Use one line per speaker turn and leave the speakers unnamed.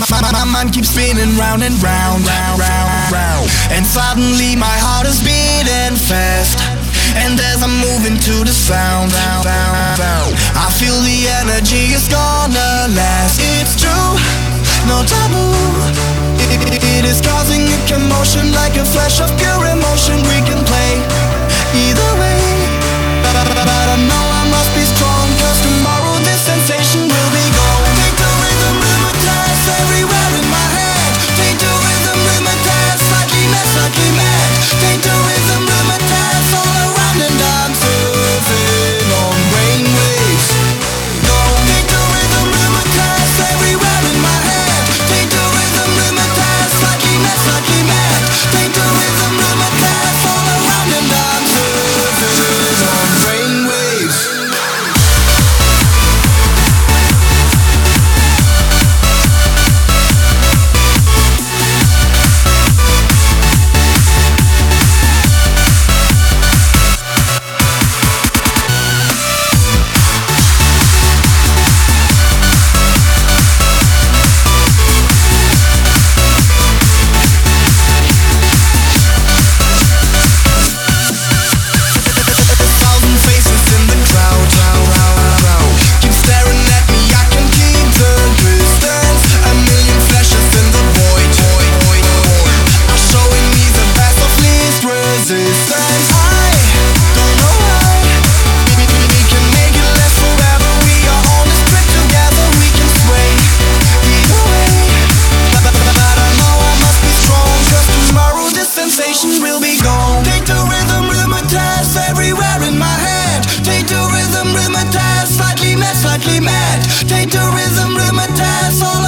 My mind keeps spinning round and round, round, round, round. And suddenly my heart is beating fast. And as I'm moving to the sound, sound, sound, sound, I feel the energy is gonna last. It's true, no taboo. It is causing a commotion, like a flash of pure emotion. We can play either way, but I know I must be strong, 'cause tomorrow this sensation will be gone. Take the rhythm, rhythmatize everywhere in my head. Take the rhythm, rhythmatize, slightly mad, slightly mad. Take the rhythm, rhythmatize all around, and I'm surfing on brainwaves. Go. Take the rhythm, rhythmatize everywhere in my head. Take the rhythm, rhythmatize, slightly mad, slightly mad. Take the rhythm, rhythmatize all around, and I'm surfing on brainwaves. Will be gone. Take the rhythm, rhythmatize everywhere in my head. Take the rhythm, rhythmatize, slightly mad, slightly mad. Take the rhythm, rhythmatize all